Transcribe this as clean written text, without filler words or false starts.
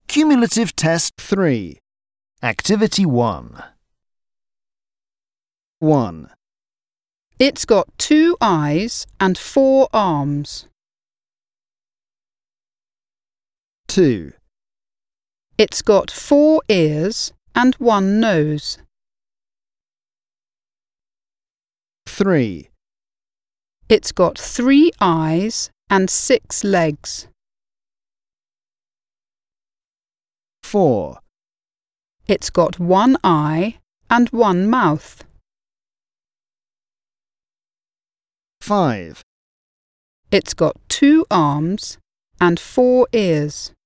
Cumulative Test 3. Activity 1. 1. It's got 2 eyes and 4 arms. 2. It's got 4 ears and 1 nose. 3. It's got 3 eyes and 6 legs. 4. It's got 1 eye and 1 mouth. 5. It's got 2 arms and 4 ears.